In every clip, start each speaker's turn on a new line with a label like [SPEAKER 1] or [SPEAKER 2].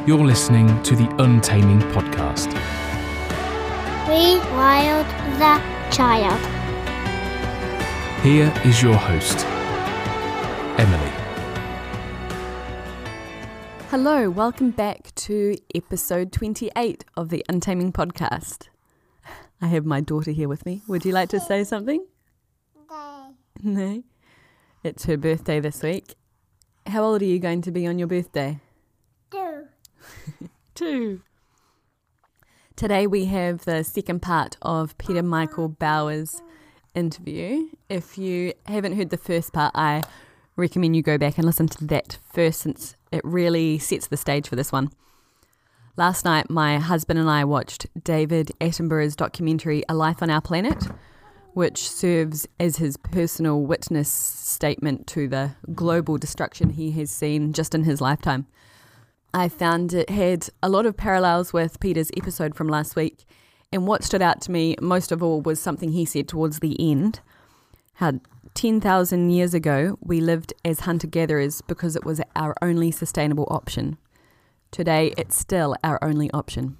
[SPEAKER 1] You're listening to the Untaming Podcast.
[SPEAKER 2] Rewild the child.
[SPEAKER 1] Here is your host, Emily.
[SPEAKER 3] Hello, welcome back to episode 28 of the Untaming Podcast. I have my daughter here with me. Would you like to say something? No. It's her birthday this week. How old are you going to be on your birthday?
[SPEAKER 2] 2.
[SPEAKER 3] 2. Today we have the second part of Peter Michael Bauer's interview. If you haven't heard the first part, I recommend you go back and listen to that first, since it really sets the stage for this one. Last night, my husband and I watched David Attenborough's documentary, A Life on Our Planet, which serves as his personal witness statement to the global destruction he has seen just in his lifetime. I found it had a lot of parallels with Peter's episode from last week, and what stood out to me most of all was something he said towards the end, how 10,000 years ago we lived as hunter-gatherers because it was our only sustainable option. Today it's still our only option.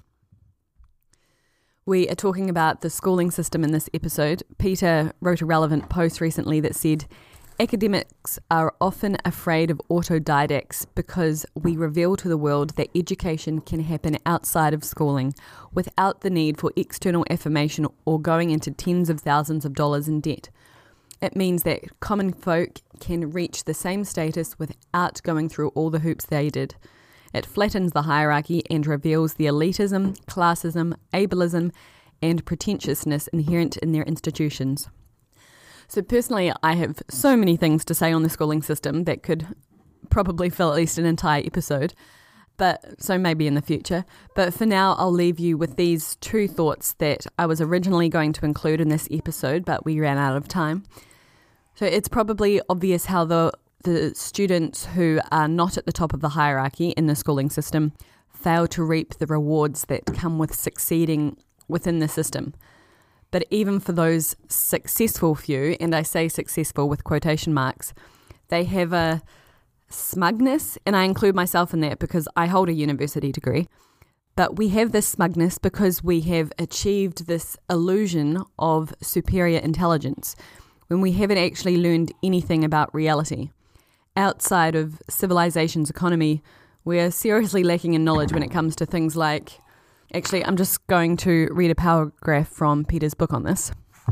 [SPEAKER 3] We are talking about the schooling system in this episode. Peter wrote a relevant post recently that said, academics are often afraid of autodidacts because we reveal to the world that education can happen outside of schooling without the need for external affirmation or going into tens of thousands of dollars in debt. It means that common folk can reach the same status without going through all the hoops they did. It flattens the hierarchy and reveals the elitism, classism, ableism, and pretentiousness inherent in their institutions. So personally, I have so many things to say on the schooling system that could probably fill at least an entire episode, so maybe in the future. But for now, I'll leave you with these two thoughts that I was originally going to include in this episode, but we ran out of time. So it's probably obvious how the students who are not at the top of the hierarchy in the schooling system fail to reap the rewards that come with succeeding within the system. But even for those successful few, and I say successful with quotation marks, they have a smugness, and I include myself in that because I hold a university degree, but we have this smugness because we have achieved this illusion of superior intelligence when we haven't actually learned anything about reality. Outside of civilization's economy, we're seriously lacking in knowledge when it comes to things like... Actually, I'm just going to read a paragraph from Peter's book on this.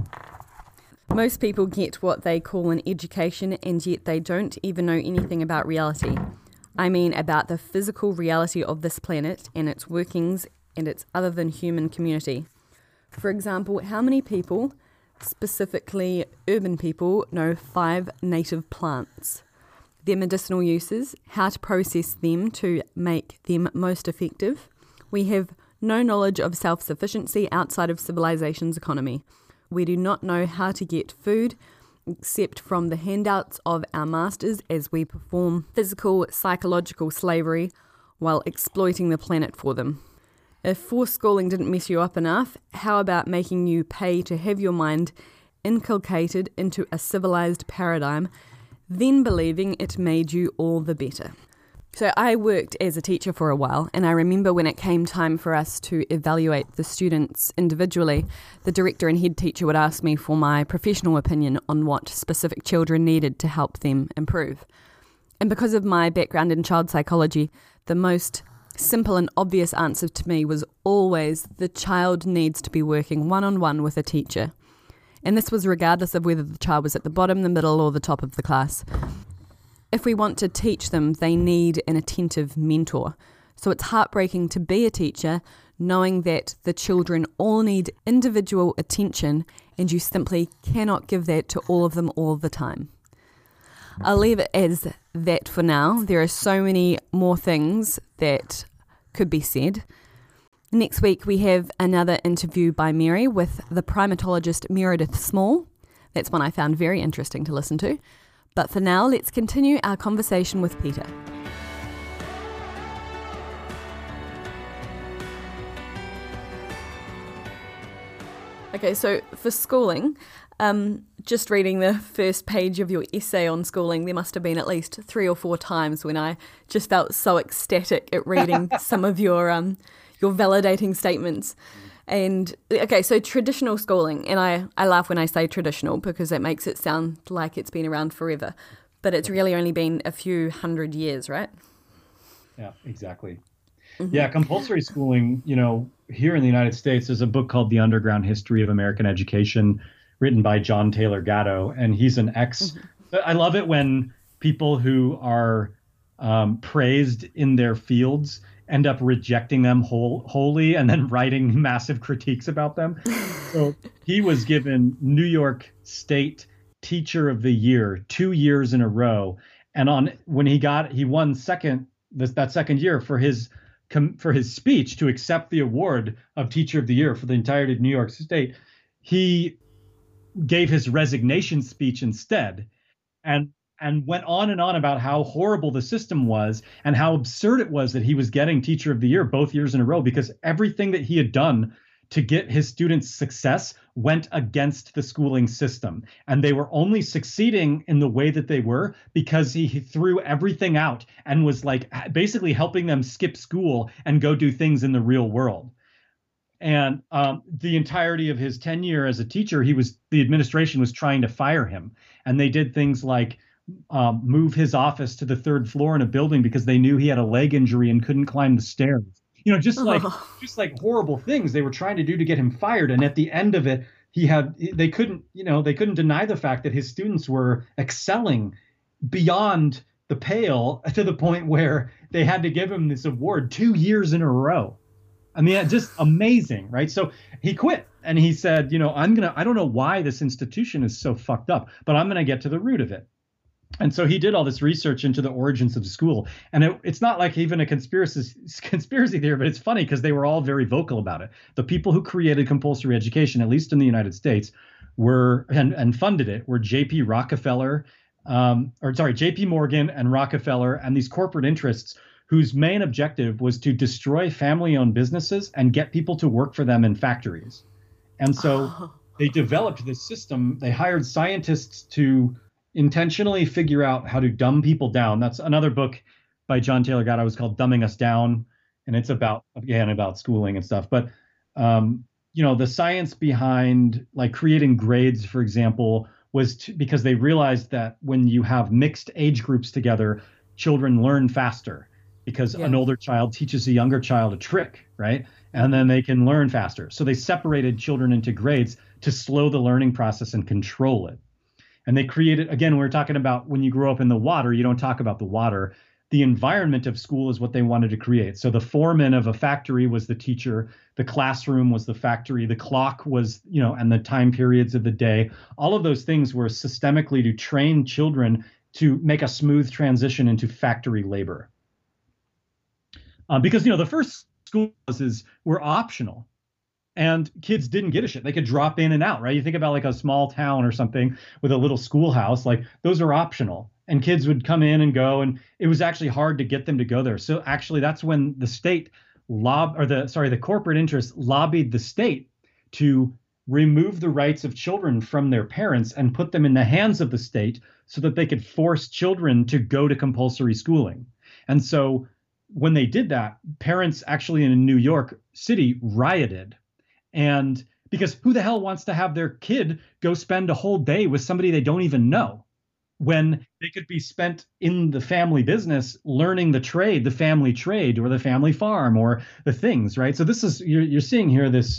[SPEAKER 3] Most people get what they call an education, and yet they don't even know anything about reality. I mean about the physical reality of this planet and its workings and its other than human community. For example, how many people, specifically urban people, know 5 native plants? Their medicinal uses, how to process them to make them most effective. We have no knowledge of self-sufficiency outside of civilization's economy. We do not know how to get food except from the handouts of our masters as we perform physical, psychological slavery while exploiting the planet for them. If forced schooling didn't mess you up enough, how about making you pay to have your mind inculcated into a civilized paradigm, then believing it made you all the better? So I worked as a teacher for a while, and I remember when it came time for us to evaluate the students individually, the director and head teacher would ask me for my professional opinion on what specific children needed to help them improve. And because of my background in child psychology, the most simple and obvious answer to me was always the child needs to be working one-on-one with a teacher. And this was regardless of whether the child was at the bottom, the middle, or the top of the class. If we want to teach them, they need an attentive mentor. So it's heartbreaking to be a teacher knowing that the children all need individual attention and you simply cannot give that to all of them all the time. I'll leave it as that for now. There are so many more things that could be said. Next week we have another interview by Mary with the primatologist Meredith Small. That's one I found very interesting to listen to. But for now, let's continue our conversation with Peter. Okay, so for schooling, just reading the first page of your essay on schooling, there must have been at least 3 or 4 times when I just felt so ecstatic at reading some of your validating statements. And okay, so traditional schooling, and I laugh when I say traditional because it makes it sound like it's been around forever, but it's really only been a few hundred years, right?
[SPEAKER 4] Yeah, exactly. Mm-hmm. Yeah, compulsory schooling, here in the United States, there's a book called The Underground History of American Education, written by John Taylor Gatto, and he's an I love it when people who are praised in their fields end up rejecting them wholly and then writing massive critiques about them. So he was given New York State Teacher of the Year 2 years in a row, and he won that second year for his speech to accept the award of Teacher of the Year for the entirety of New York State. He gave his resignation speech instead, and went on and on about how horrible the system was and how absurd it was that he was getting Teacher of the Year both years in a row, because everything that he had done to get his students success went against the schooling system. And they were only succeeding in the way that they were because he threw everything out and was like basically helping them skip school and go do things in the real world. And the entirety of his tenure as a teacher, the administration was trying to fire him. And they did things like move his office to the 3rd floor in a building because they knew he had a leg injury and couldn't climb the stairs. Just like horrible things they were trying to do to get him fired. And at the end of it, they couldn't deny the fact that his students were excelling beyond the pale to the point where they had to give him this award 2 years in a row. I mean, just amazing, right? So he quit and he said, I don't know why this institution is so fucked up, but I'm going to get to the root of it. And so he did all this research into the origins of school. And it's not like even a conspiracy theory, but it's funny because they were all very vocal about it. The people who created compulsory education, at least in the United States, and funded it were J.P. Morgan and Rockefeller, and these corporate interests whose main objective was to destroy family-owned businesses and get people to work for them in factories. And so they developed this system. They hired scientists to intentionally figure out how to dumb people down. That's another book by John Taylor Gatto. It was called Dumbing Us Down, and it's about schooling and stuff. But the science behind like creating grades, for example, was because they realized that when you have mixed age groups together, children learn faster because an older child teaches a younger child a trick, right? And then they can learn faster. So they separated children into grades to slow the learning process and control it. And they created, again, we were talking about when you grow up in the water, you don't talk about the water. The environment of school is what they wanted to create. So the foreman of a factory was the teacher. The classroom was the factory. The clock was, and the time periods of the day. All of those things were systemically to train children to make a smooth transition into factory labor. Because, the first school classes were optional. And kids didn't give a shit. They could drop in and out, right? You think about like a small town or something with a little schoolhouse, like those are optional. And kids would come in and go, and it was actually hard to get them to go there. So actually that's when the the corporate interests lobbied the state to remove the rights of children from their parents and put them in the hands of the state so that they could force children to go to compulsory schooling. And so when they did that, parents actually in New York City rioted. And because who the hell wants to have their kid go spend a whole day with somebody they don't even know when they could be spent in the family business learning the family trade or the family farm or the things, right? So this is, you're seeing here this,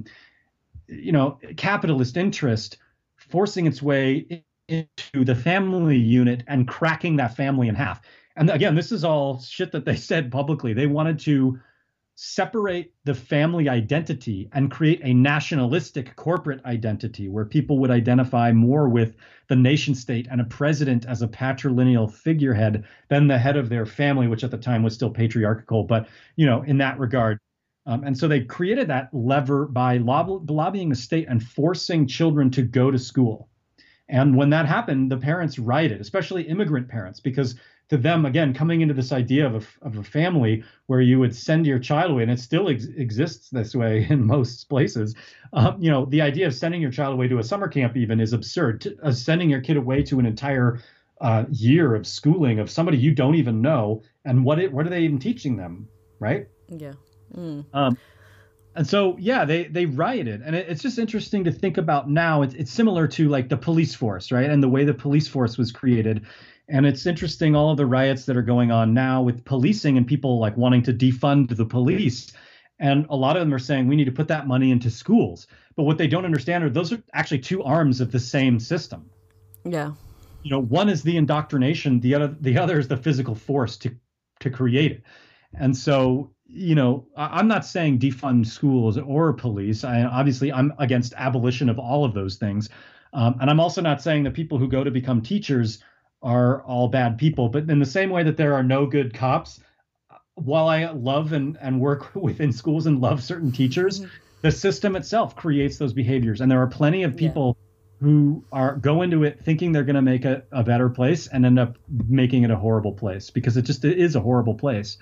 [SPEAKER 4] capitalist interest forcing its way into the family unit and cracking that family in half. And again, this is all shit that they said publicly. They wanted to separate the family identity and create a nationalistic corporate identity where people would identify more with the nation state and a president as a patrilineal figurehead than the head of their family, which at the time was still patriarchal, but in that regard. And so they created that lever by lobbying the state and forcing children to go to school. And when that happened, the parents rioted, especially immigrant parents, because to them, again, coming into this idea of a family where you would send your child away, and it still exists this way in most places. The idea of sending your child away to a summer camp even is absurd. Sending your kid away to an entire year of schooling of somebody you don't even know, and what are they even teaching them, right?
[SPEAKER 3] Yeah.
[SPEAKER 4] And so, yeah, they rioted. And it's just interesting to think about now. It's similar to like the police force, right? And the way the police force was created. And it's interesting, all of the riots that are going on now with policing and people like wanting to defund the police. And a lot of them are saying we need to put that money into schools. But what they don't understand are those are actually two arms of the same system.
[SPEAKER 3] Yeah.
[SPEAKER 4] One is the indoctrination, the other is the physical force to create it. And so, I'm not saying defund schools or police. Obviously, I'm against abolition of all of those things. And I'm also not saying that people who go to become teachers are all bad people. But in the same way that there are no good cops, while I love and work within schools and love certain teachers, the system itself creates those behaviors. And there are plenty of people who go into it thinking they're going to make a better place and end up making it a horrible place, because it is a horrible place.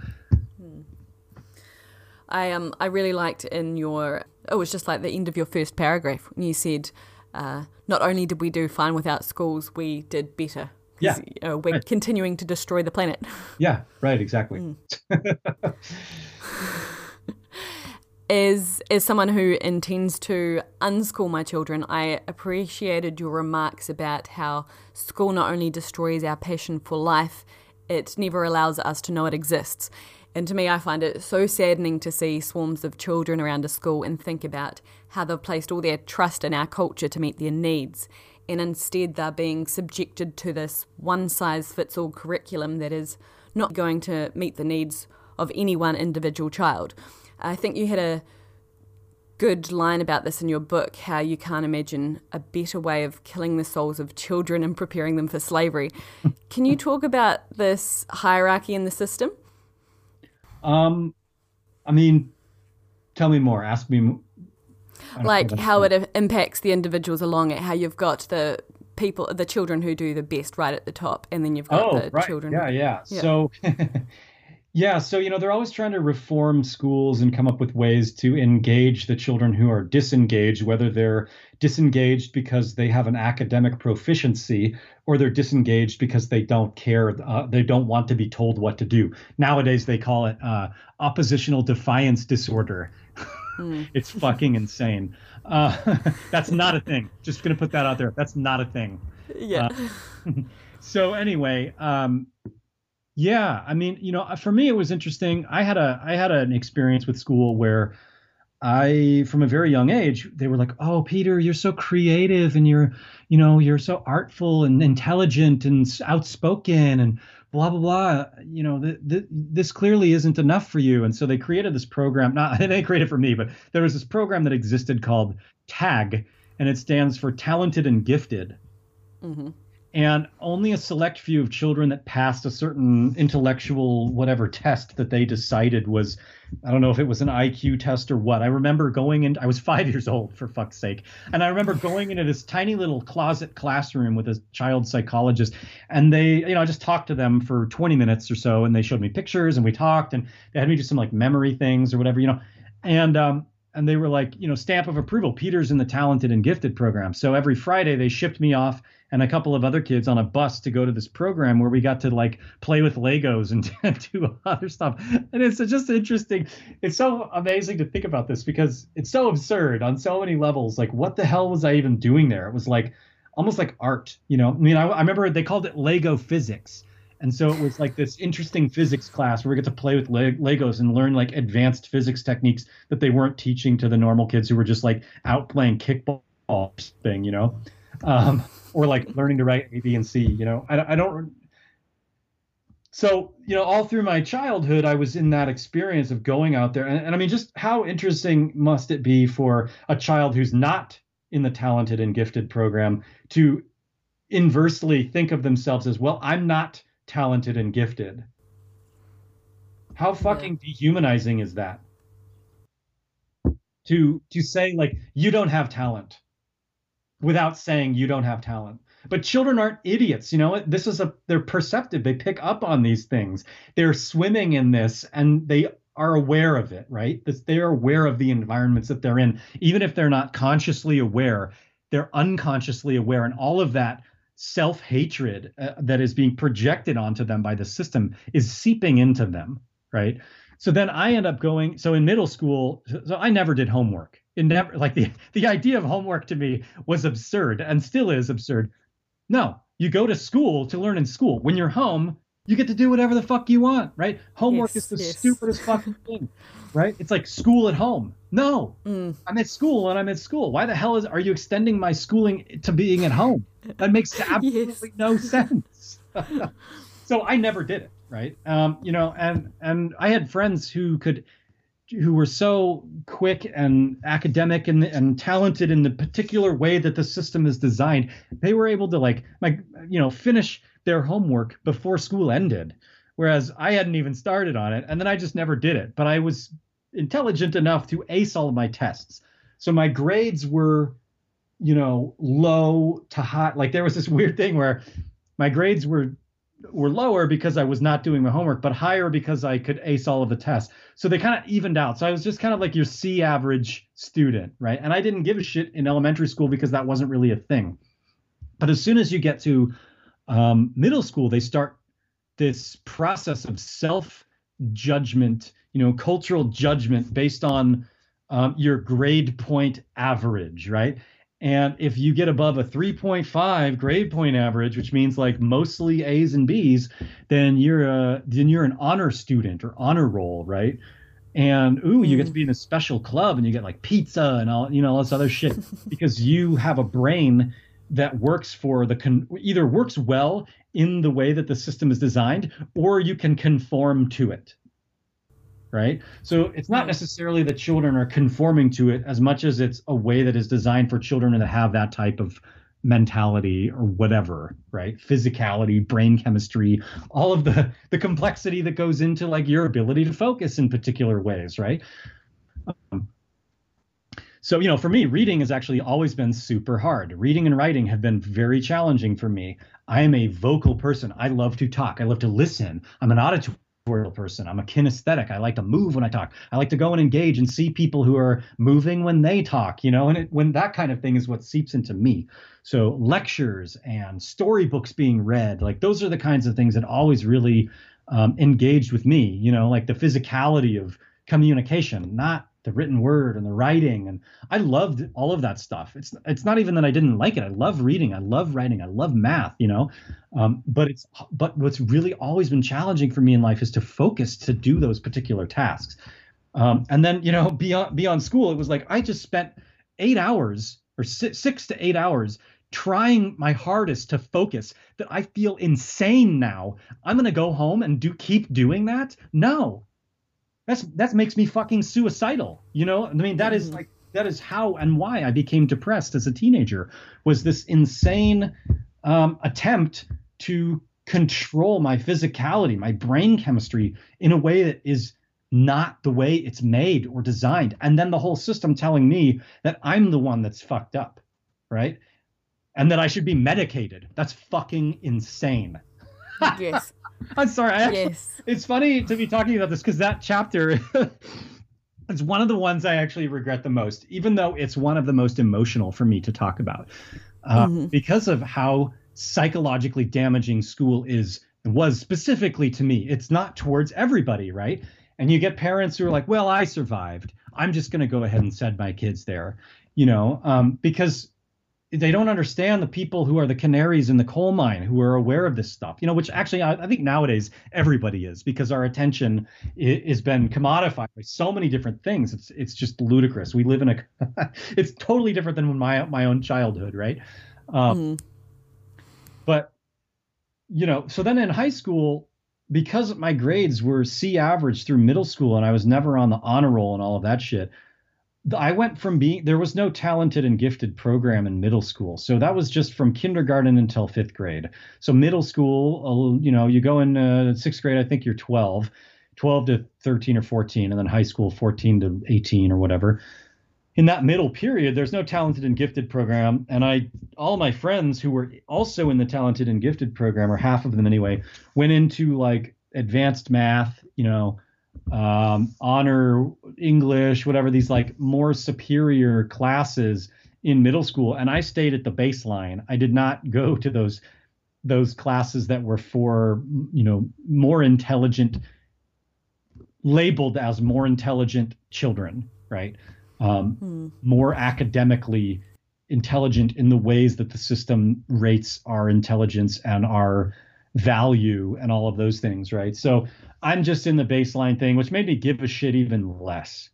[SPEAKER 3] I really liked it was just like the end of your first paragraph when you said, not only did we do fine without schools, we did better.
[SPEAKER 4] Yeah.
[SPEAKER 3] We're continuing to destroy the planet.
[SPEAKER 4] Yeah, right, exactly.
[SPEAKER 3] As someone who intends to unschool my children, I appreciated your remarks about how school not only destroys our passion for life, it never allows us to know it exists. And to me, I find it so saddening to see swarms of children around a school and think about how they've placed all their trust in our culture to meet their needs. And instead, they're being subjected to this one-size-fits-all curriculum that is not going to meet the needs of any one individual child. I think you had a good line about this in your book, how you can't imagine a better way of killing the souls of children and preparing them for slavery. Can you talk about this hierarchy in the system?
[SPEAKER 4] Tell me more. Ask me.
[SPEAKER 3] Like how it impacts the individuals along it, how you've got the children who do the best right at the top, and then you've got the children.
[SPEAKER 4] Yeah. So, they're always trying to reform schools and come up with ways to engage the children who are disengaged, whether they're disengaged because they have an academic proficiency or they're disengaged because they don't care. They don't want to be told what to do. Nowadays, they call it oppositional defiance disorder. It's fucking insane. That's not a thing. Just going to put that out there. That's not a thing.
[SPEAKER 3] Yeah.
[SPEAKER 4] So anyway, for me, it was interesting. I had an experience with school where from a very young age, they were like, "Oh, Peter, you're so creative and you're so artful and intelligent and outspoken and blah, blah, blah. This clearly isn't enough for you." And so they created this program. Not they created it for me, but there was this program that existed called TAG, and it stands for Talented and Gifted. Mm-hmm. And only a select few of children that passed a certain intellectual whatever test that they decided was, I don't know if it was an IQ test or what. I remember I was 5 years old, for fuck's sake. And I remember going into this tiny little closet classroom with a child psychologist, and they, I just talked to them for 20 minutes or so, and they showed me pictures and we talked, and they had me do some like memory things or whatever, and they were like, stamp of approval, Peter's in the Talented and Gifted program. So every Friday they shipped me off and a couple of other kids on a bus to go to this program where we got to like play with Legos and do other stuff. And it's just interesting. It's so amazing to think about this because it's so absurd on so many levels. Like, what the hell was I even doing there? It was like almost like art, I remember they called it Lego physics. And so it was like this interesting physics class where we get to play with Legos and learn like advanced physics techniques that they weren't teaching to the normal kids who were just like out playing kickball thing, or like learning to write A, B, and C, I don't. So, all through my childhood, I was in that experience of going out there. And I mean, just how interesting must it be for a child who's not in the Talented and Gifted program to inversely think of themselves as, well, I'm not talented and gifted. How fucking dehumanizing is that? To say like you don't have talent without saying you don't have talent. But children aren't idiots. They're perceptive. They pick up on these things. They're swimming in this and they are aware of it, right? They're aware of the environments that they're in. Even if they're not consciously aware, they're unconsciously aware. And all of that self-hatred that is being projected onto them by the system is seeping into them, right? So then I end up going, so in middle school, so I never did homework. It never, like the idea of homework to me was absurd and still is absurd. No, you go to school to learn in school. When you're home, you get to do whatever the fuck you want, right? Homework is the stupidest fucking thing, right? It's like school at home. No, I'm at school and I'm at school. Why the hell are you extending my schooling to being at home? That makes absolutely no sense. So I never did it, right? And I had friends who were so quick and academic and talented in the particular way that the system is designed. They were able to finish their homework before school ended, whereas I hadn't even started on it. And then I just never did it. But I was intelligent enough to ace all of my tests. So my grades were, low to high. Like there was this weird thing where my grades were lower because I was not doing my homework, but higher because I could ace all of the tests. So they kind of evened out. So I was just kind of like your C average student, right? And I didn't give a shit in elementary school because that wasn't really a thing. But as soon as you get to middle school, they start this process of self-judgment, cultural judgment based on your grade point average, right? And if you get above a 3.5 grade point average, which means like mostly A's and B's, then you're an honor student or honor roll, right? And you get to be in a special club and you get like pizza and all this other shit because you have a brain that works for either works well in the way that the system is designed, or you can conform to it. Right. So it's not necessarily that children are conforming to it as much as it's a way that is designed for children to have that type of mentality or whatever. Right. Physicality, brain chemistry, all of the complexity that goes into like your ability to focus in particular ways. Right. So, for me, reading has actually always been super hard. Reading and writing have been very challenging for me. I am a vocal person. I love to talk. I love to listen. I'm an auditory person. I'm a kinesthetic. I like to move when I talk. I like to go and engage and see people who are moving when they talk, and when that kind of thing is what seeps into me. So lectures and storybooks being read, like those are the kinds of things that always really engaged with me, like the physicality of communication, not the written word and the writing. And I loved all of that stuff. It's not even that I didn't like it. I love reading. I love writing. I love math, but what's really always been challenging for me in life is to focus to do those particular tasks. And then, beyond school, it was like, I just spent 8 hours or 6 to 8 hours trying my hardest to focus that I feel insane now. I'm going to go home and keep doing that. No. That makes me fucking suicidal. That is how and why I became depressed as a teenager, was this insane attempt to control my physicality, my brain chemistry in a way that is not the way it's made or designed. And then the whole system telling me that I'm the one that's fucked up, right? And that I should be medicated. That's fucking insane.
[SPEAKER 3] Yes.
[SPEAKER 4] I'm sorry. It's funny to be talking about this because that chapter is one of the ones I actually regret the most, even though it's one of the most emotional for me to talk about because of how psychologically damaging school was specifically to me. It's not towards everybody, right? And you get parents who are like, well, I survived. I'm just going to go ahead and send my kids there, because they don't understand the people who are the canaries in the coal mine who are aware of this stuff, which actually I think nowadays everybody is, because our attention has been commodified by so many different things. It's just ludicrous. We live in it's totally different than my own childhood. Right. But, so then in high school, because my grades were C average through middle school and I was never on the honor roll and all of that shit, I went from there was no talented and gifted program in middle school. So that was just from kindergarten until 5th grade. So middle school, you go in 6th grade, I think you're 12 to 13 or 14, and then high school 14 to 18 or whatever. in that middle period, there's no talented and gifted program. And all my friends who were also in the talented and gifted program, or half of them anyway, went into like advanced math, honor English, whatever, these like more superior classes in middle school. And I stayed at the baseline. I did not go to those classes that were for, more intelligent, labeled as more intelligent children, right? More academically intelligent in the ways that the system rates our intelligence and our value and all of those things, right? So I'm just in the baseline thing, which made me give a shit even less,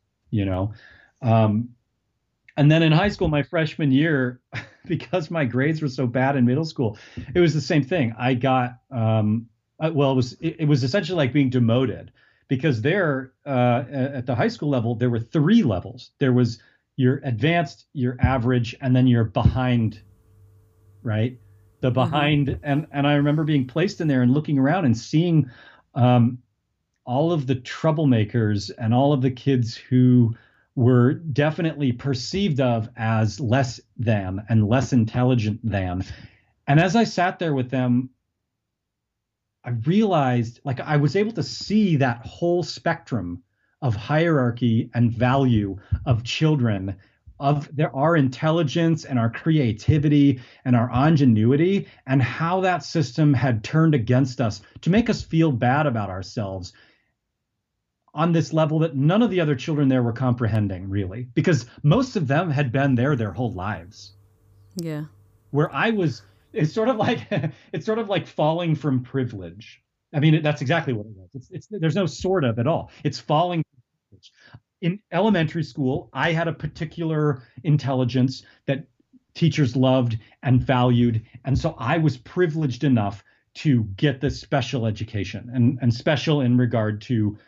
[SPEAKER 4] and then in high school, my freshman year, because my grades were so bad in middle school, it was the same thing. I got, it was essentially like being demoted, because there, at the high school level, there were 3 levels. There was your advanced, your average, and then your behind, right? The behind. And I remember being placed in there and looking around and seeing all of the troublemakers and all of the kids who were definitely perceived of as less than and less intelligent than. And as I sat there with them, I realized, like, I was able to see that whole spectrum of hierarchy and value of children, of our intelligence and our creativity and our ingenuity, and how that system had turned against us to make us feel bad about ourselves on this level that none of the other children there were comprehending, really, because most of them had been there their whole lives.
[SPEAKER 3] Yeah. Where
[SPEAKER 4] I was, it's sort of like falling from privilege. I mean, that's exactly what it was. There's no sort of at all. It's falling from privilege. In elementary school, I had a particular intelligence that teachers loved and valued. And so I was privileged enough to get this special education, and special in regard to,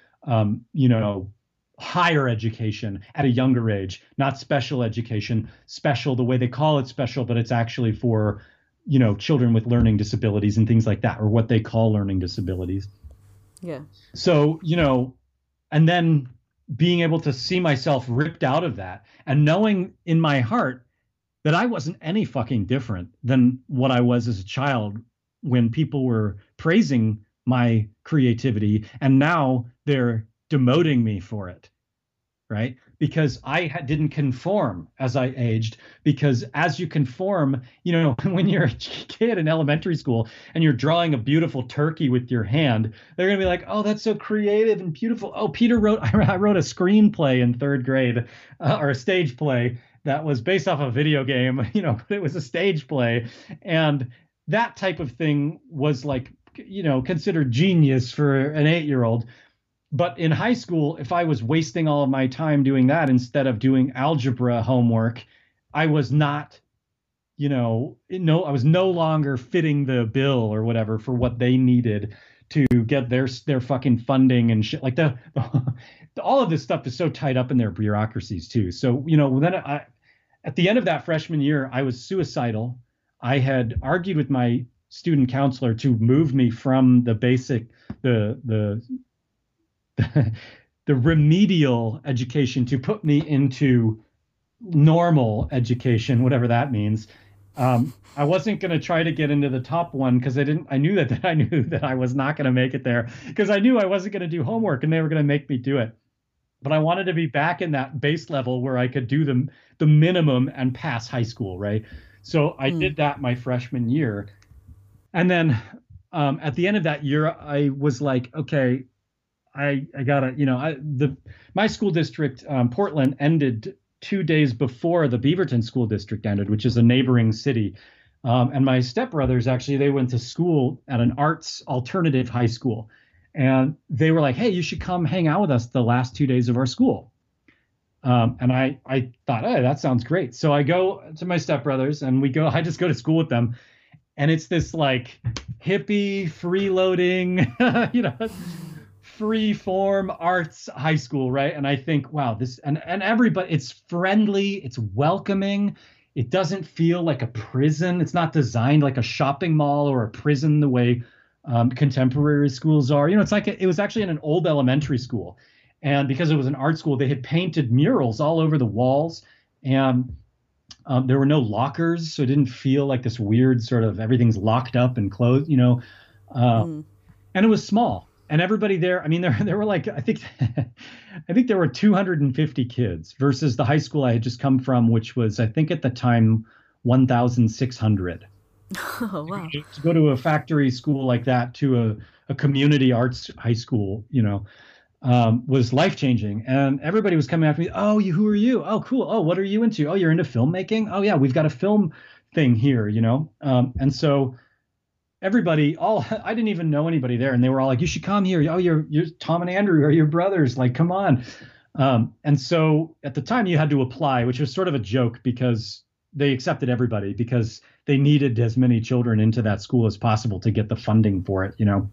[SPEAKER 4] higher education at a younger age, not special education, special the way they call it special, but it's actually for, children with learning disabilities and things like that, or what they call learning disabilities.
[SPEAKER 3] Yeah.
[SPEAKER 4] So, and then being able to see myself ripped out of that, and knowing in my heart that I wasn't any fucking different than what I was as a child when people were praising my creativity, and now they're demoting me for it, right? Because I didn't conform as I aged, because as you conform, when you're a kid in elementary school and you're drawing a beautiful turkey with your hand, they're going to be like, oh, that's so creative and beautiful. Oh, I wrote a screenplay in 3rd grade, or a stage play that was based off a video game, but it was a stage play. And that type of thing was like, considered genius for an 8-year-old. But in high school, if I was wasting all of my time doing that instead of doing algebra homework, I was not, I was no longer fitting the bill or whatever for what they needed to get their fucking funding and shit. Like all of this stuff is so tied up in their bureaucracies too. So, then at the end of that freshman year, I was suicidal. I had argued with my student counselor to move me from the basic, the remedial education to put me into normal education, whatever that means. I wasn't going to try to get into the top one because I knew that I was not going to make it there, because I knew I wasn't going to do homework and they were going to make me do it. But I wanted to be back in that base level where I could do the minimum and pass high school, right? So I did that my freshman year. And then at the end of that year, I was like, okay, I gotta, my school district, Portland, ended 2 days before the Beaverton school district ended, which is a neighboring city. And my stepbrothers, actually, they went to school at an arts alternative high school. And they were like, hey, you should come hang out with us the last 2 days of our school. And I thought, hey, that sounds great. So I go to my stepbrothers and I just go to school with them. And it's this like hippie, freeloading, free form arts high school, right? And I think, wow, and everybody, it's friendly, it's welcoming. It doesn't feel like a prison. It's not designed like a shopping mall or a prison the way contemporary schools are. It was actually in an old elementary school. And because it was an art school, they had painted murals all over the walls And there were no lockers, so it didn't feel like this weird sort of everything's locked up and closed, you know. And it was small, and everybody there. I mean, there were like I think I think there were 250 kids versus the high school I had just come from, which was I think at the time 1,600.
[SPEAKER 3] Oh, wow.
[SPEAKER 4] To go to a factory school like that, to a community arts high school, you know, was life changing. And everybody was coming after me. Oh, who are you? Oh, cool. Oh, what are you into? Oh, you're into filmmaking? Oh, yeah, we've got a film thing here, you know? And so everybody, I didn't even know anybody there. And they were all like, you should come here. Oh, you're Tom and Andrew are your brothers. Like, come on. And so at the time you had to apply, which was sort of a joke because they accepted everybody because they needed as many children into that school as possible to get the funding for it, you know?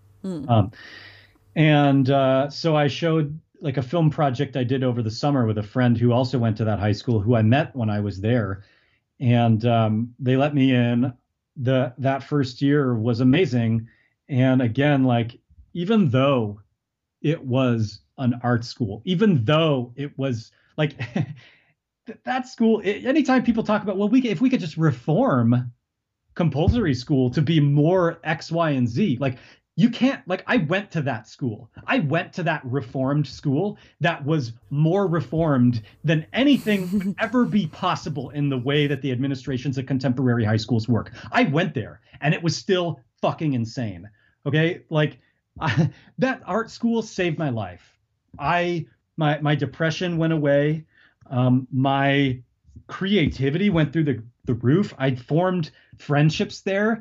[SPEAKER 4] So I showed like a film project I did over the summer with a friend who also went to that high school, who I met when I was there. And they let me in. That first year was amazing. And again, like, even though it was an art school, even though it was like that school, anytime people talk about, well, if we could just reform compulsory school to be more X, Y, and Z, like, you can't. Like, I went to that school. I went to that reformed school that was more reformed than anything would ever be possible in the way that the administrations of contemporary high schools work. I went there, and it was still fucking insane. Okay, like, that art school saved my life. My depression went away. My creativity went through the roof. I formed friendships there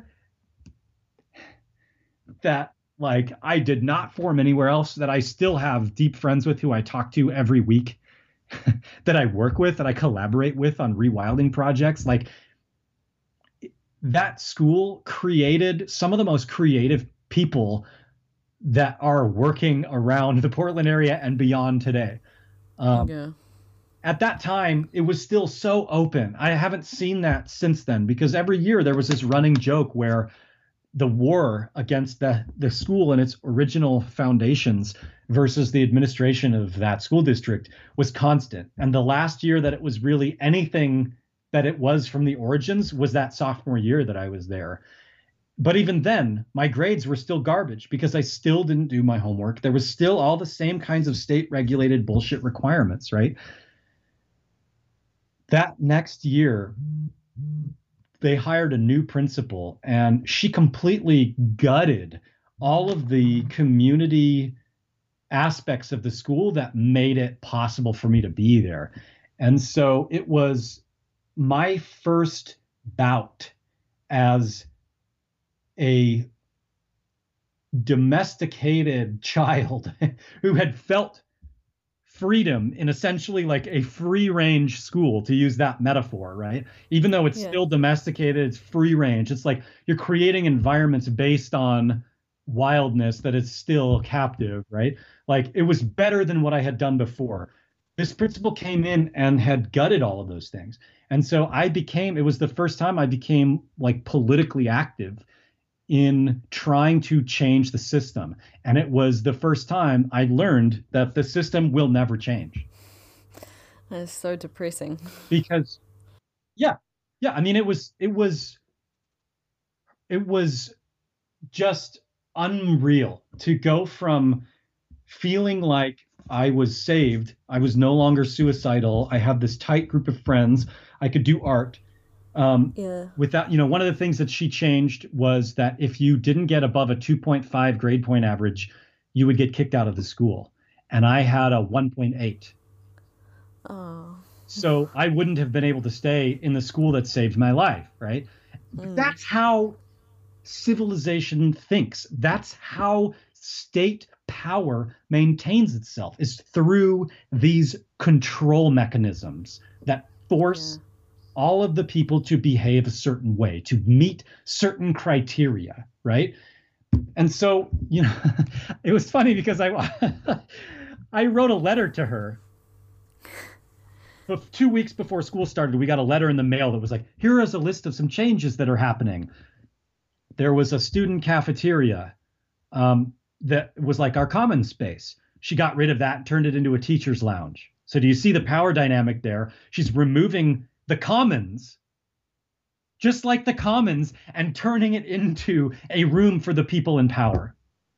[SPEAKER 4] that, like, I did not form anywhere else, that I still have deep friends with who I talk to every week, that I work with, that I collaborate with on rewilding projects. Like, that school created some of the most creative people that are working around the Portland area and beyond today. At that time, it was still so open. I haven't seen that since then, because every year there was this running joke where the war against the school and its original foundations versus the administration of that school district was constant. And the last year that it was really anything that it was from the origins was that sophomore year that I was there. But even then, my grades were still garbage because I still didn't do my homework. There was still all the same kinds of state regulated bullshit requirements, right? That next year, they hired a new principal, and she completely gutted all of the community aspects of the school that made it possible for me to be there. And so it was my first bout as a domesticated child who had felt freedom in essentially like a free range school, to use that metaphor, right? Even though it's still domesticated, it's free range. It's like you're creating environments based on wildness that is still captive, right? Like, it was better than what I had done before. This principal came in and had gutted all of those things. And so it was the first time I became like politically active in trying to change the system. And it was the first time I learned that the system will never change.
[SPEAKER 3] That is so depressing.
[SPEAKER 4] Because, I mean, it was just unreal to go from feeling like I was saved, I was no longer suicidal, I have this tight group of friends, I could do art. Without, one of the things that she changed was that if you didn't get above a 2.5 grade point average, you would get kicked out of the school. And I had a 1.8.
[SPEAKER 3] Oh.
[SPEAKER 4] So I wouldn't have been able to stay in the school that saved my life, right? That's how civilization thinks. That's how state power maintains itself, is through these control mechanisms that force all of the people to behave a certain way, to meet certain criteria, right? And so, it was funny because I wrote a letter to her. 2 weeks before school started, we got a letter in the mail that was like, here is a list of some changes that are happening. There was a student cafeteria that was like our common space. She got rid of that and turned it into a teacher's lounge, So do you see the power dynamic there? She's removing the commons, just like the commons, and turning it into a room for the people in power.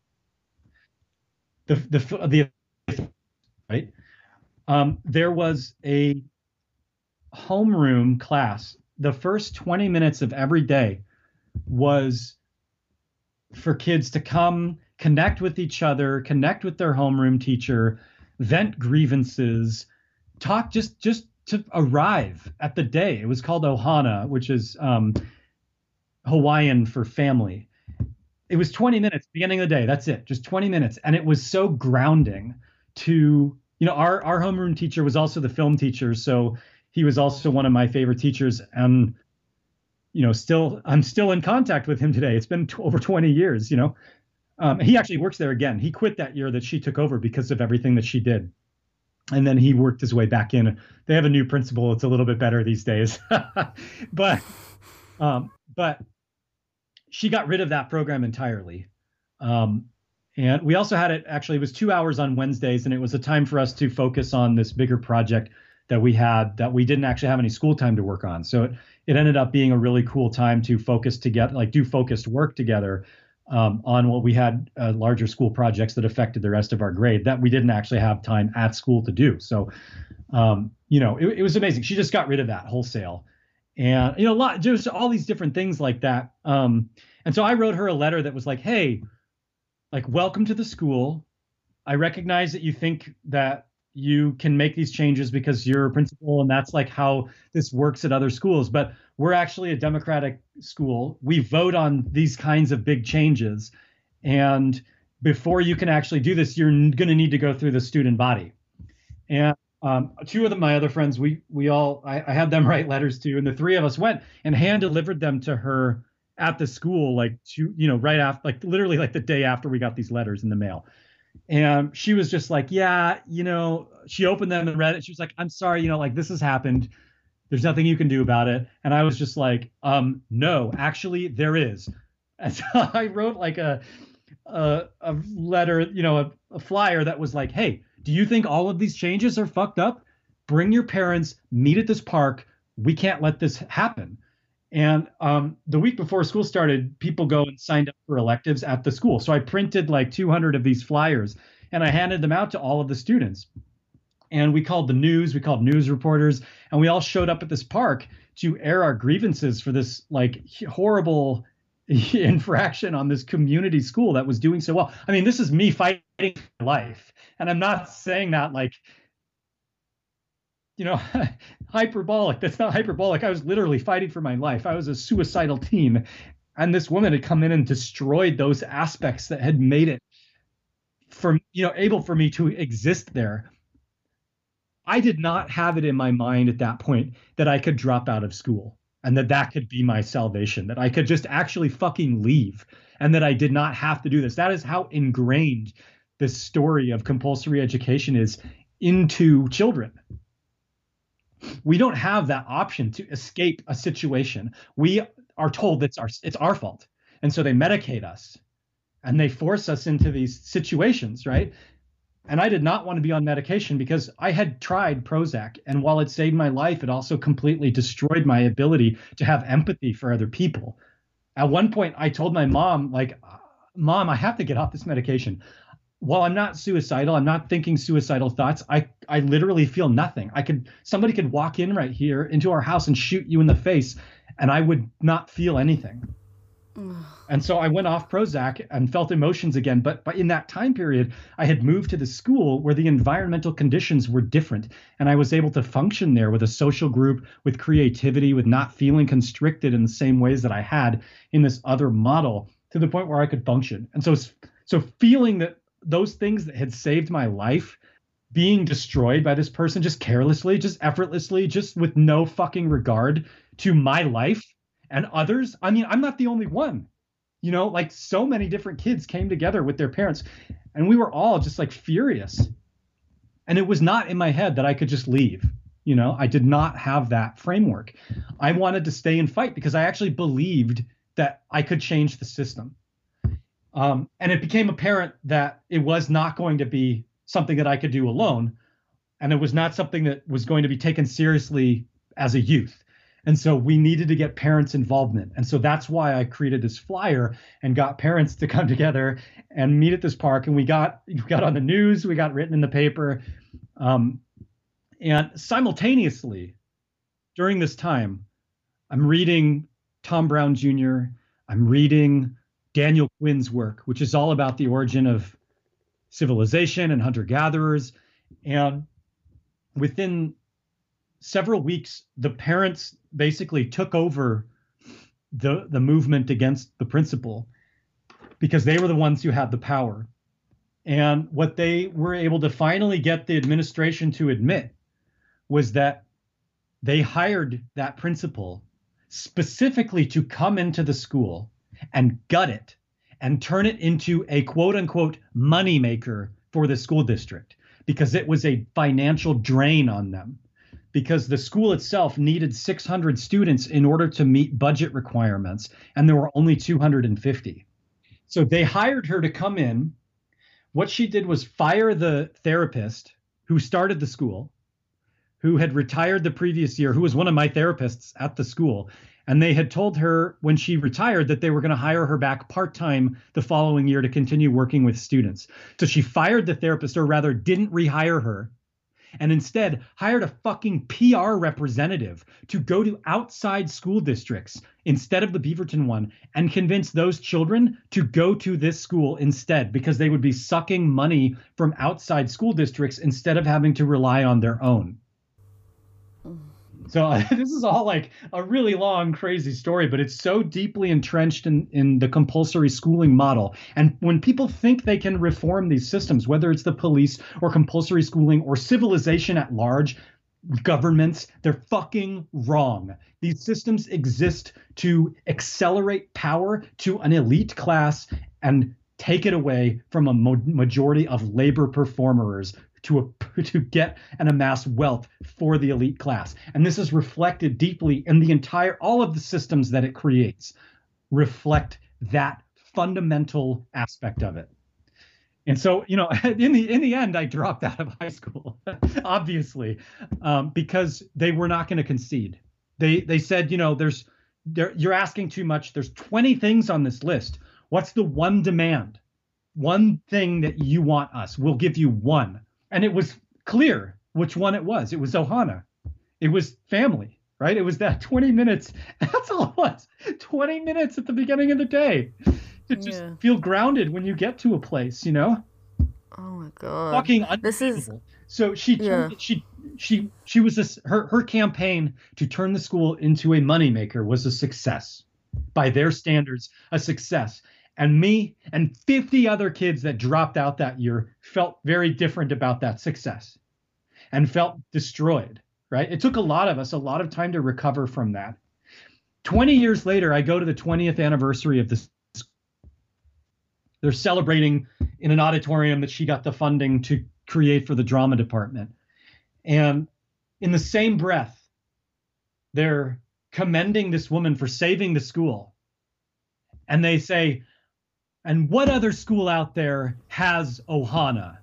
[SPEAKER 4] The right. There was a homeroom class. The first 20 minutes of every day was for kids to come connect with each other, connect with their homeroom teacher, vent grievances, talk, just to arrive at the day. It was called Ohana, which is Hawaiian for family. It was 20 minutes, beginning of the day. That's it, just 20 minutes. And it was so grounding to, our homeroom teacher was also the film teacher. So he was also one of my favorite teachers. And, I'm still in contact with him today. It's been over 20 years, He actually works there again. He quit that year that she took over because of everything that she did. And then he worked his way back in. They have a new principal. It's a little bit better these days. But she got rid of that program entirely. And we also had it was 2 hours on Wednesdays, and it was a time for us to focus on this bigger project that we had that we didn't actually have any school time to work on. So it ended up being a really cool time to focus together, like do focused work together on what we had larger school projects that affected the rest of our grade that we didn't actually have time at school to do. So, it was amazing. She just got rid of that wholesale. And, just all these different things like that. And so I wrote her a letter that was like, hey, like, welcome to the school. I recognize that you think that you can make these changes because you're a principal and that's like how this works at other schools. But we're actually a democratic school. We vote on these kinds of big changes. And before you can actually do this, you're going to need to go through the student body. And two of my other friends, I had them write letters to, and the three of us went and hand delivered them to her at the school, right after, like literally like the day after we got these letters in the mail. And she was just like, yeah, she opened them and read it. She was like, I'm sorry, like this has happened. There's nothing you can do about it. And I was just like, no, actually there is. And so I wrote like a letter, a flyer that was like, hey, do you think all of these changes are fucked up? Bring your parents, meet at this park. We can't let this happen. And the week before school started, people go and signed up for electives at the school. So I printed like 200 of these flyers and I handed them out to all of the students. And we called news reporters, and we all showed up at this park to air our grievances for this like horrible infraction on this community school that was doing so well. I mean, this is me fighting for life. And I'm not saying that like, hyperbolic. That's not hyperbolic. I was literally fighting for my life. I was a suicidal teen. And this woman had come in and destroyed those aspects that had made it able for me to exist there. I did not have it in my mind at that point that I could drop out of school and that could be my salvation, that I could just actually fucking leave and that I did not have to do this. That is how ingrained this story of compulsory education is into children. We don't have that option to escape a situation. We are told that it's our fault. And so they medicate us and they force us into these situations, right? And I did not want to be on medication because I had tried Prozac. And while it saved my life, it also completely destroyed my ability to have empathy for other people. At one point, I told my mom, like, Mom, I have to get off this medication. While I'm not suicidal, I'm not thinking suicidal thoughts. I literally feel nothing. Somebody could walk in right here into our house and shoot you in the face, and I would not feel anything. And so I went off Prozac and felt emotions again. But in that time period, I had moved to the school where the environmental conditions were different. And I was able to function there with a social group, with creativity, with not feeling constricted in the same ways that I had in this other model, to the point where I could function. And so feeling that those things that had saved my life being destroyed by this person just carelessly, just effortlessly, just with no fucking regard to my life and others. I mean, I'm not the only one, like so many different kids came together with their parents and we were all just like furious. And it was not in my head that I could just leave. I did not have that framework. I wanted to stay and fight because I actually believed that I could change the system. And it became apparent that it was not going to be something that I could do alone. And it was not something that was going to be taken seriously as a youth. And so we needed to get parents' involvement. And so that's why I created this flyer and got parents to come together and meet at this park. And we got on the news, we got written in the paper. And simultaneously, during this time, I'm reading Tom Brown Jr., I'm reading Daniel Quinn's work, which is all about the origin of civilization and hunter-gatherers. And within several weeks, the parents basically took over the movement against the principal because they were the ones who had the power. And what they were able to finally get the administration to admit was that they hired that principal specifically to come into the school and gut it and turn it into a quote unquote moneymaker for the school district, because it was a financial drain on them, because the school itself needed 600 students in order to meet budget requirements, and there were only 250. So they hired her to come in. What she did was fire the therapist who started the school, who had retired the previous year, who was one of my therapists at the school. And they had told her when she retired that they were going to hire her back part-time the following year to continue working with students. So she fired the therapist, or rather didn't rehire her, and instead hired a fucking PR representative to go to outside school districts instead of the Beaverton one and convince those children to go to this school instead, because they would be sucking money from outside school districts instead of having to rely on their own. So this is all like a really long, crazy story, but it's so deeply entrenched in the compulsory schooling model. And when people think they can reform these systems, whether it's the police or compulsory schooling or civilization at large, governments, they're fucking wrong. These systems exist to accelerate power to an elite class and take it away from a majority of labor performers to get and amass wealth for the elite class. And this is reflected deeply in all of the systems that it creates reflect that fundamental aspect of it. And so, in the end, I dropped out of high school, obviously, because they were not going to concede. They said, you're asking too much. There's 20 things on this list. What's the one demand? One thing that you want us? We'll give you one. And it was clear which one it was. It was Ohana. It was family, right? It was that 20 minutes. That's all it was. 20 minutes at the beginning of the day to just feel grounded when you get to a place,
[SPEAKER 3] Oh my God.
[SPEAKER 4] Fucking unbelievable. So she was her campaign to turn the school into a moneymaker was a success. By their standards, a success. And me and 50 other kids that dropped out that year felt very different about that success and felt destroyed, right? It took a lot of us a lot of time to recover from that. 20 years later, I go to the 20th anniversary of this. They're celebrating in an auditorium that she got the funding to create for the drama department. And in the same breath, they're commending this woman for saving the school. And they say, and what other school out there has Ohana?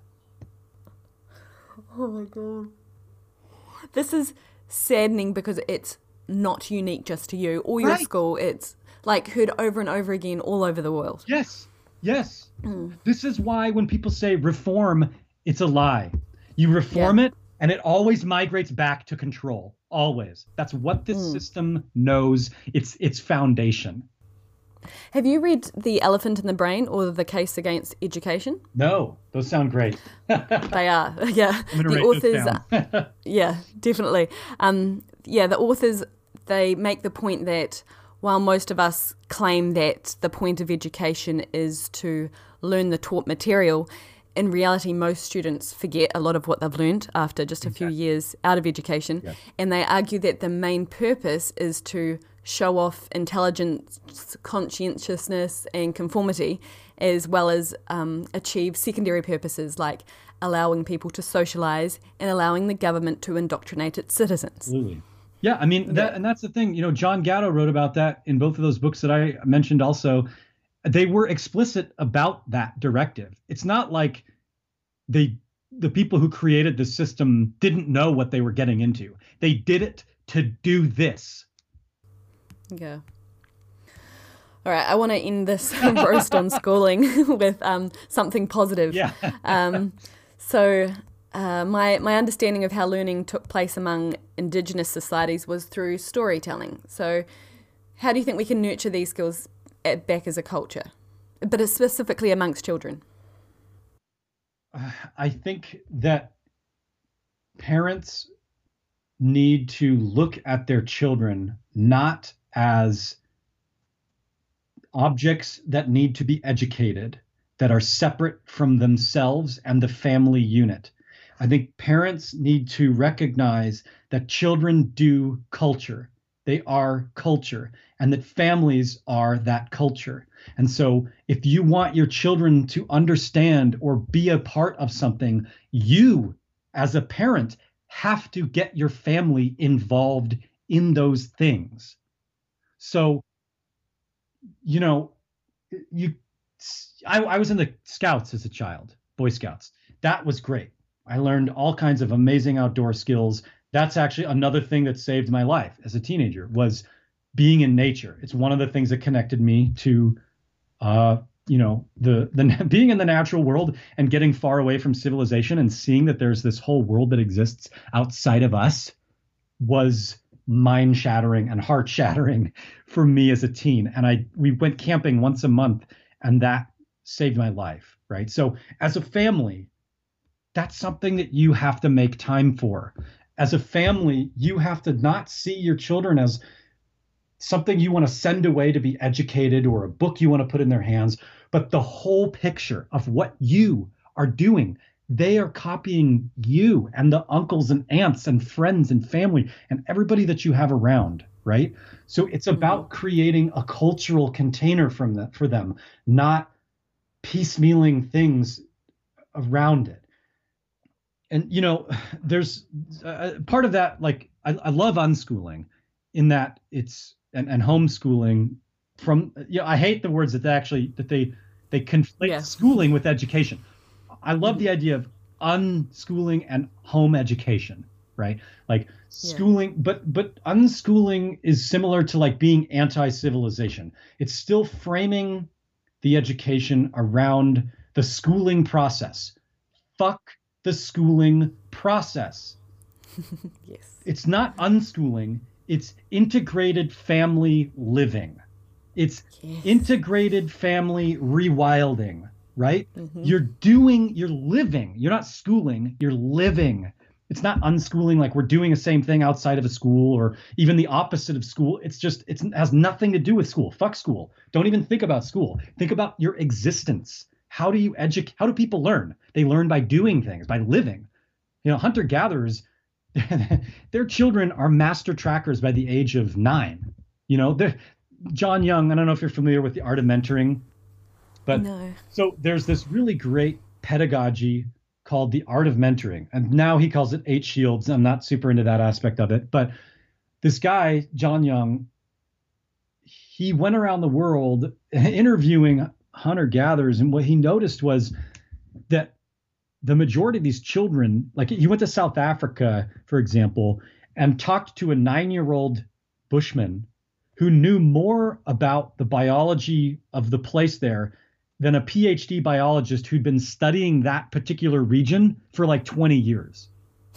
[SPEAKER 3] Oh my God. This is saddening because it's not unique just to you or your school. It's like heard over and over again all over the world.
[SPEAKER 4] Yes. This is why when people say reform, it's a lie. You reform it and it always migrates back to control. Always. That's what this system knows. It's its foundation.
[SPEAKER 3] Have you read The Elephant in the Brain or The Case Against Education?
[SPEAKER 4] No, those sound great.
[SPEAKER 3] They are, yeah.
[SPEAKER 4] The authors,
[SPEAKER 3] yeah, definitely. The authors, they make the point that while most of us claim that the point of education is to learn the taught material, in reality, most students forget a lot of what they've learned after just a few years out of education. Yes. And they argue that the main purpose is to show off intelligence, conscientiousness, and conformity, as well as achieve secondary purposes like allowing people to socialize and allowing the government to indoctrinate its citizens.
[SPEAKER 4] Absolutely. Yeah, I mean, that's the thing. John Gatto wrote about that in both of those books that I mentioned also. They were explicit about that directive. It's not like they the people who created the system didn't know what they were getting into. They did it to do this.
[SPEAKER 3] Yeah. All right, I want to end this roast on schooling with something positive.
[SPEAKER 4] Yeah.
[SPEAKER 3] My understanding of how learning took place among Indigenous societies was through storytelling. So how do you think we can nurture these skills back as a culture, but specifically amongst children?
[SPEAKER 4] I think that parents need to look at their children not as objects that need to be educated, that are separate from themselves and the family unit. I think parents need to recognize that children do culture. They are culture, and that families are that culture. And so if you want your children to understand or be a part of something, you as a parent have to get your family involved in those things. So, I was in the Scouts as a child, Boy Scouts. That was great. I learned all kinds of amazing outdoor skills. That's actually another thing that saved my life as a teenager, was being in nature. It's one of the things that connected me to, the being in the natural world and getting far away from civilization and seeing that there's this whole world that exists outside of us was mind shattering and heart shattering for me as a teen. And we went camping once a month, and that saved my life. Right. So as a family, that's something that you have to make time for. As a family, you have to not see your children as something you want to send away to be educated or a book you want to put in their hands, but the whole picture of what you are doing. They are copying you and the uncles and aunts and friends and family and everybody that you have around, right? So it's about creating a cultural container for them, not piecemealing things around it. And, there's part of that, like, I love unschooling in that it's, and homeschooling from, I hate the words that they conflate schooling with education. I love the idea of unschooling and home education, right? Like schooling, but unschooling is similar to like being anti-civilization. It's still framing the education around the schooling process. Fuck the schooling process.
[SPEAKER 3] Yes.
[SPEAKER 4] It's not unschooling, it's integrated family living. It's integrated family rewilding, right? Mm-hmm. You're living. You're not schooling, you're living. It's not unschooling, like we're doing the same thing outside of a school or even the opposite of school. It has nothing to do with school. Fuck school. Don't even think about school. Think about your existence. How do you educate? How do people learn? They learn by doing things, by living. Hunter-gatherers, their children are master trackers by the age of 9. John Young, I don't know if you're familiar with The Art of Mentoring, but no. So there's this really great pedagogy called The Art of Mentoring. And now he calls it 8 Shields. I'm not super into that aspect of it. But this guy, John Young, he went around the world interviewing hunter-gatherers. And what he noticed was that the majority of these children, like he went to South Africa, for example, and talked to a 9-year-old Bushman who knew more about the biology of the place there than a PhD biologist who'd been studying that particular region for like 20 years.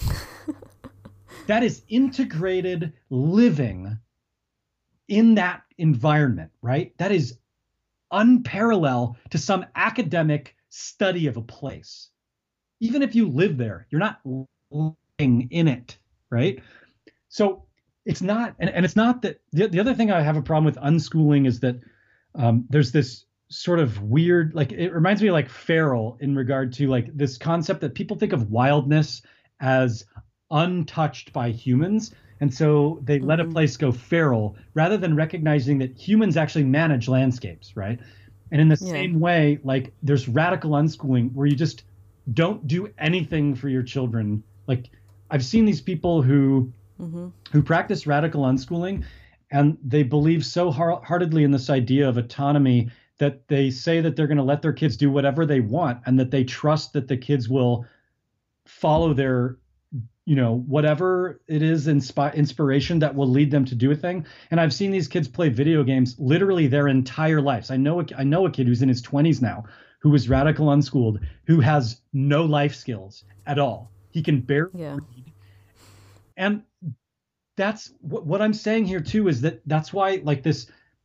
[SPEAKER 4] That is integrated living in that environment, right? That is unparalleled to some academic study of a place. Even if you live there, you're not living in it, right? So it's not, and it's not that, the other thing I have a problem with unschooling is that there's this sort of weird, like it reminds me of like feral in regard to like this concept that people think of wildness as untouched by humans. And so they let a place go feral rather than recognizing that humans actually manage landscapes, right? And in the same way, like there's radical unschooling where you just don't do anything for your children. Like I've seen these people who practice radical unschooling, and they believe so heartedly in this idea of autonomy that they say that they're going to let their kids do whatever they want, and that they trust that the kids will follow their, whatever it is, inspiration that will lead them to do a thing. And I've seen these kids play video games literally their entire lives. I know a kid who's in his 20s now, who was radical unschooled, who has no life skills at all. He can barely read. And that's what I'm saying here too, is that's why, like, this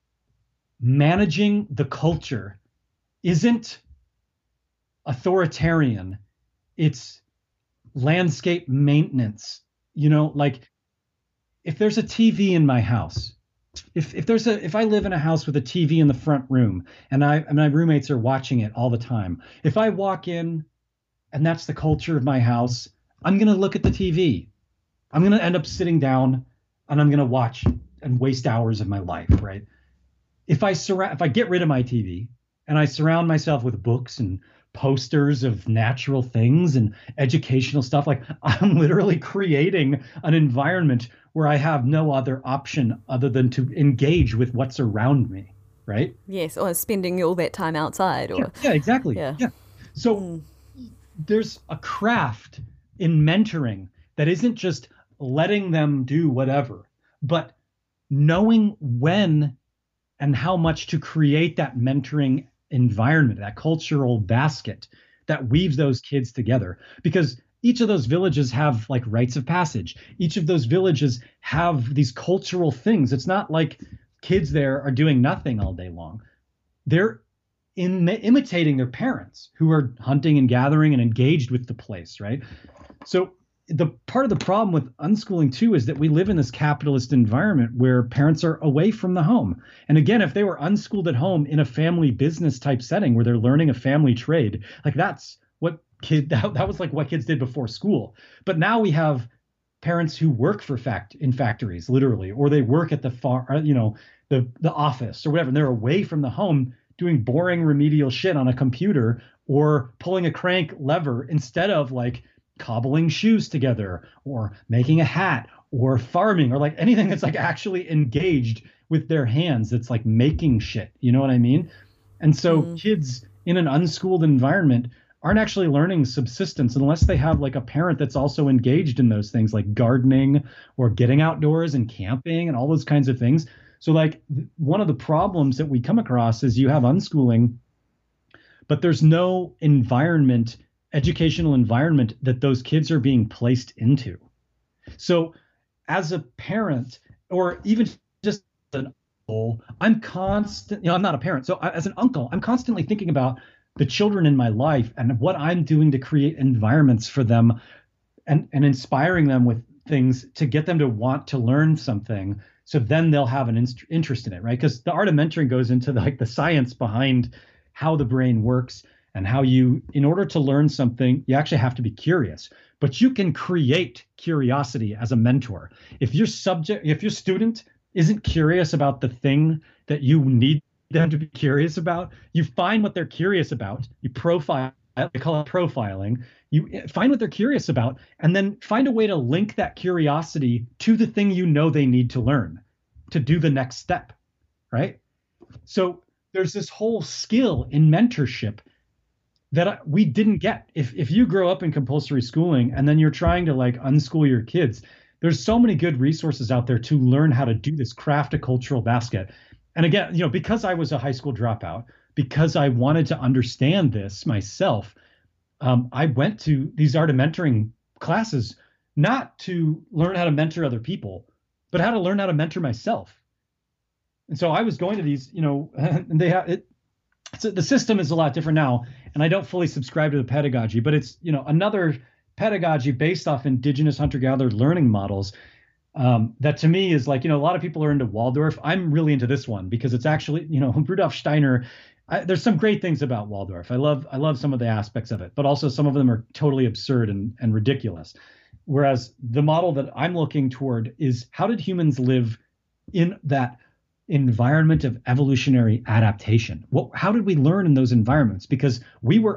[SPEAKER 4] managing the culture isn't authoritarian. It's landscape maintenance. Like, if there's a TV in my house, if I live in a house with a TV in the front room and my roommates are watching it all the time, if I walk in and that's the culture of my house, I'm going to look at the TV. I'm going to end up sitting down and I'm going to watch and waste hours of my life, right? If I get rid of my TV and I surround myself with books and posters of natural things and educational stuff, like, I'm literally creating an environment where I have no other option other than to engage with what's around me, right?
[SPEAKER 3] Yes, or spending all that time outside. Or
[SPEAKER 4] Yeah, exactly. Yeah. So there's a craft in mentoring that isn't just letting them do whatever, but knowing when and how much to create that mentoring environment, that cultural basket that weaves those kids together. Because each of those villages have, like, rites of passage. Each of those villages have these cultural things. It's not like kids there are doing nothing all day long. They're imitating their parents, who are hunting and gathering and engaged with the place, right? So the part of the problem with unschooling too is that we live in this capitalist environment where parents are away from the home. And again, if they were unschooled at home in a family business type setting where they're learning a family trade, like, that's what that was like what kids did before school. But now we have parents who work in factories, literally, or they work at the the office or whatever, and they're away from the home doing boring remedial shit on a computer or pulling a crank lever instead of, like, cobbling shoes together or making a hat or farming or, like, anything that's, like, actually engaged with their hands, that's, like, making shit. You know what I mean? And so kids in an unschooled environment aren't actually learning subsistence unless they have, like, a parent that's also engaged in those things, like gardening or getting outdoors and camping and all those kinds of things. So, like, one of the problems that we come across is you have unschooling, but there's no educational environment that those kids are being placed into. So as a parent, or even just an uncle, I'm not a parent. So as an uncle, I'm constantly thinking about the children in my life and what I'm doing to create environments for them and inspiring them with things to get them to want to learn something. So then they'll have an interest in it, right? Because the art of mentoring goes into the science behind how the brain works and how in order to learn something, you actually have to be curious. But you can create curiosity as a mentor. If your student isn't curious about the thing that you need them to be curious about, you find what they're curious about, you profile, they call it profiling, you find what they're curious about, and then find a way to link that curiosity to the thing they need to learn to do the next step, right? So there's this whole skill in mentorship that we didn't get. If you grow up in compulsory schooling and then you're trying to, like, unschool your kids, there's so many good resources out there to learn how to do this, craft a cultural basket. And again, because I was a high school dropout, because I wanted to understand this myself, I went to these art of mentoring classes, not to learn how to mentor other people, but how to learn how to mentor myself. And so I was going to these, and they have it. So the system is a lot different now, and I don't fully subscribe to the pedagogy, but it's, another pedagogy based off indigenous hunter-gatherer learning models that to me is like, a lot of people are into Waldorf. I'm really into this one because it's actually, Rudolf Steiner. There's some great things about Waldorf. I love some of the aspects of it, but also some of them are totally absurd and ridiculous. Whereas the model that I'm looking toward is, how did humans live in that environment of evolutionary adaptation? How did we learn in those environments? Because we were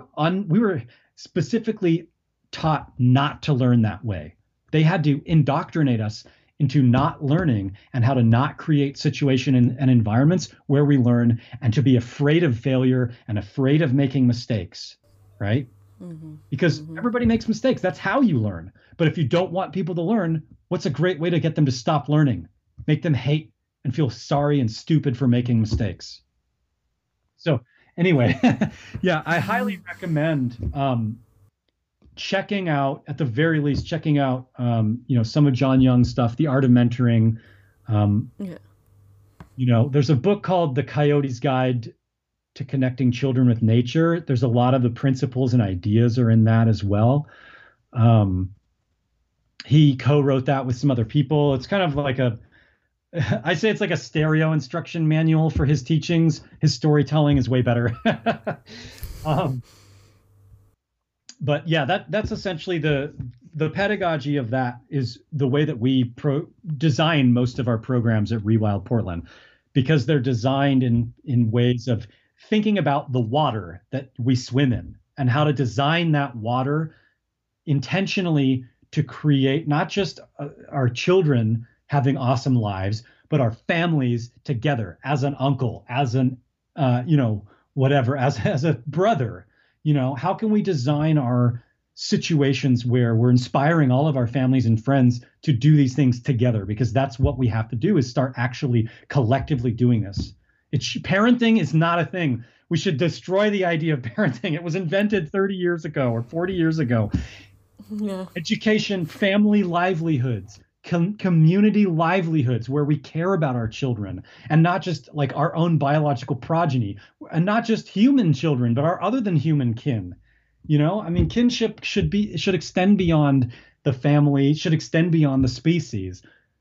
[SPEAKER 4] specifically taught not to learn that way. They had to indoctrinate us into not learning and how to not create situation and environments where we learn, and to be afraid of failure and afraid of making mistakes, right? because everybody makes mistakes. That's how you learn. But if you don't want people to learn, what's a great way to get them to stop learning? Make them hate and feel sorry and stupid for making mistakes. So anyway, yeah, I highly recommend checking out, at the very least, checking out, some of John Young's stuff, The Art of Mentoring. There's a book called The Coyote's Guide to Connecting Children with Nature. There's a lot of the principles and ideas are in that as well. He co-wrote that with some other people. It's kind of like I say it's like a stereo instruction manual for his teachings. His storytelling is way better. But yeah, that's essentially the pedagogy of that is the way that we design most of our programs at Rewild Portland, because they're designed in ways of thinking about the water that we swim in and how to design that water intentionally to create not just our children having awesome lives, but our families together as an uncle, as an, whatever, as a brother. How can we design our situations where we're inspiring all of our families and friends to do these things together? Because that's what we have to do, is start actually collectively doing this. Parenting is not a thing. We should destroy the idea of parenting. It was invented 30 years ago or 40 years ago. Yeah. Education, family livelihoods, community livelihoods, where we care about our children and not just like our own biological progeny, and not just human children, but our other than human kin. Kinship should extend beyond the family, should extend beyond the species.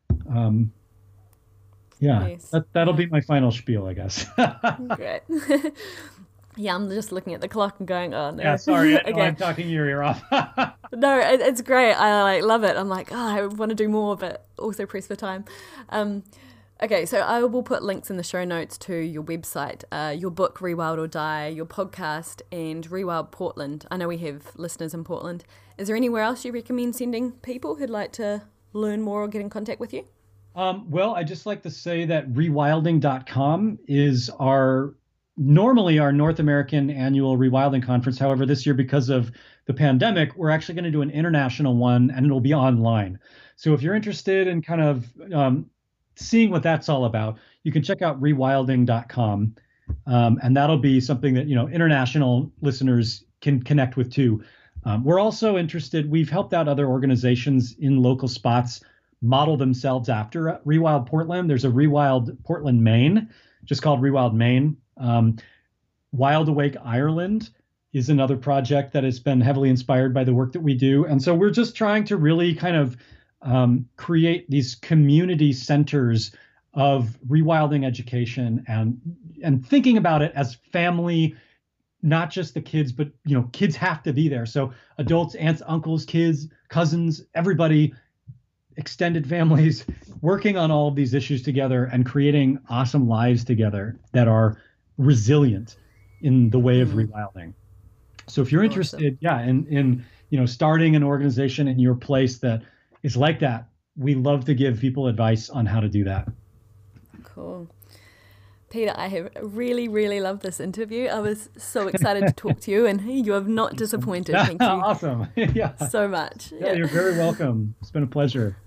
[SPEAKER 4] Nice. That'll be my final spiel, I guess.
[SPEAKER 3] Great. Yeah, I'm just looking at the clock and going, oh no.
[SPEAKER 4] Yeah, sorry, I'm talking your ear off.
[SPEAKER 3] No, it's great. I love it. I'm like, I want to do more, but also pressed for time. Okay, so I will put links in the show notes to your website, your book, Rewild or Die, your podcast, and Rewild Portland. I know we have listeners in Portland. Is there anywhere else you recommend sending people who'd like to learn more or get in contact with you?
[SPEAKER 4] Well, I'd just like to say that rewilding.com is normally our North American annual Rewilding Conference. However, this year, because of the pandemic, we're actually going to do an international one, and it'll be online. So if you're interested in kind of seeing what that's all about, you can check out rewilding.com. And that'll be something that, international listeners can connect with too. We're also interested, we've helped out other organizations in local spots model themselves after Rewild Portland. There's a Rewild Portland, Maine, just called Rewild Maine. Wild Awake Ireland is another project that has been heavily inspired by the work that we do. And so we're just trying to really kind of create these community centers of rewilding education and thinking about it as family, not just the kids, but kids have to be there. So adults, aunts, uncles, kids, cousins, everybody, extended families, working on all of these issues together and creating awesome lives together that are resilient in the way of rewilding. So if you're interested, in starting an organization in your place that is like that, we love to give people advice on how to do that.
[SPEAKER 3] Cool. Peter, I have really, really loved this interview. I was so excited to talk to you, and you have not disappointed. Thank you.
[SPEAKER 4] Awesome. Yeah.
[SPEAKER 3] So much.
[SPEAKER 4] Yeah, you're very welcome. It's been a pleasure.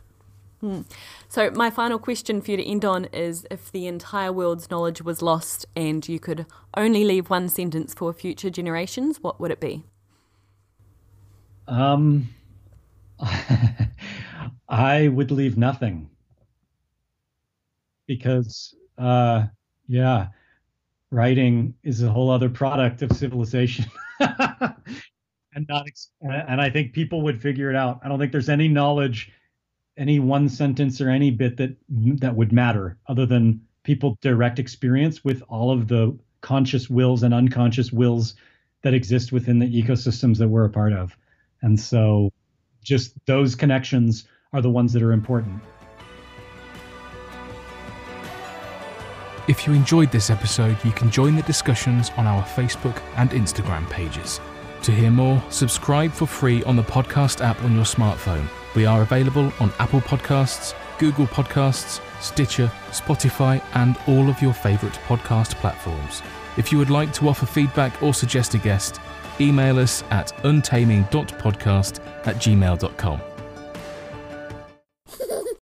[SPEAKER 3] So my final question for you to end on is, if the entire world's knowledge was lost and you could only leave one sentence for future generations, what would it be?
[SPEAKER 4] I would leave nothing, because writing is a whole other product of civilization. and I think people would figure it out. I don't think there's any knowledge, any one sentence or any bit that would matter other than people's direct experience with all of the conscious wills and unconscious wills that exist within the ecosystems that we're a part of. And so just those connections are the ones that are important.
[SPEAKER 1] If you enjoyed this episode, you can join the discussions on our Facebook and Instagram pages. To hear more, subscribe for free on the podcast app on your smartphone. We are available on Apple Podcasts, Google Podcasts, Stitcher, Spotify, and all of your favourite podcast platforms. If you would like to offer feedback or suggest a guest, email us at untaming.podcast@gmail.com.